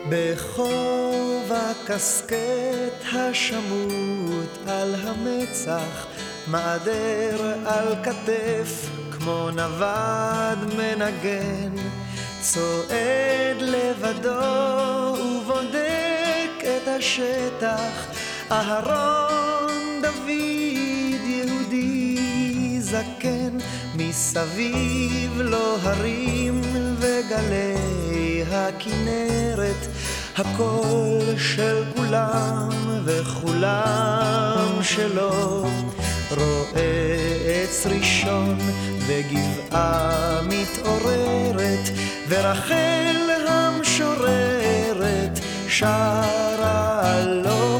בחוב הקסקט השמוט על המצח, מעדר על כתף כמו נווד מנגן, צועד לבדו ובודק את השטח. אהרון דוד יהודי זקן, מסביב לו הרים וגלי הכנרת, הכל של כולם וכולם שלו. רואה עץ ראשון וגבעה מתעוררת, ורחל המשוררת שרה לו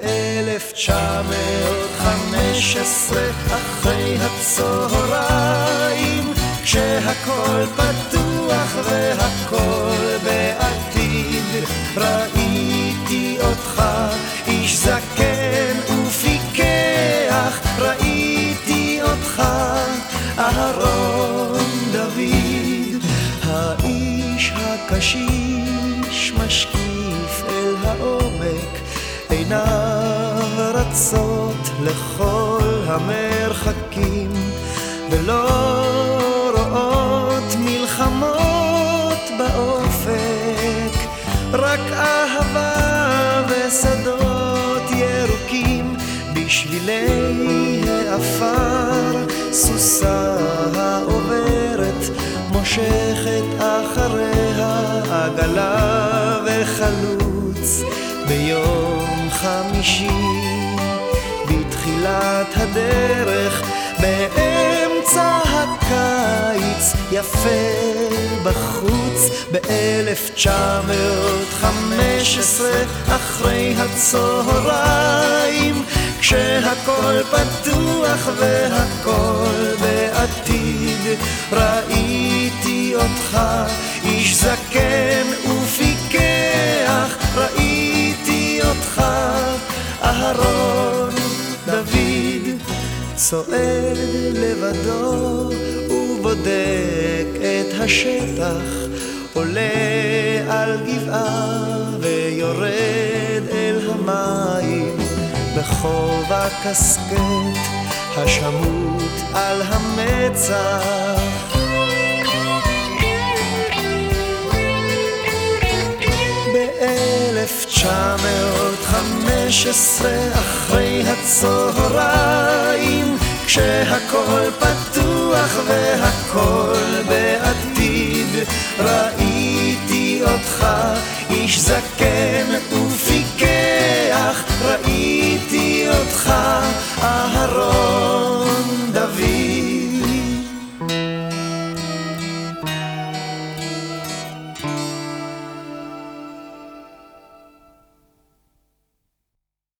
ב-1915 אחרי הצהריים, כשהכל פתוח והכל בעתיד. ראיתי אותך איש זקן ופיקח, ראיתי אותך אהרון דוד, האיש הקשיש משקיף אל העומק, עיניו רצות לכל המרחקים, ולא רואות מלחמות באופק, רק אהבה ושדות ירוקים. בשבילי העפר סוסה העוברת, מושכת אחריה עגלה וחלוץ. ביום חמישי בתחילת הדרך, באמצע הקיץ יפה בחוץ, ב-1915 אחרי הצהריים, כשהכל פתוח והכל בעתיד. ראיתי אותך איש זקן ופיקח, ראיתי אותך אהרון דוד, צועד לבדו ובודק את השטח, עולה על גבעה ויורד אל המים, בחוב הקסקט השמוט על המצח. ב-1915 אחרי הצהריים, כשהכל פתוח והכל בעתיד.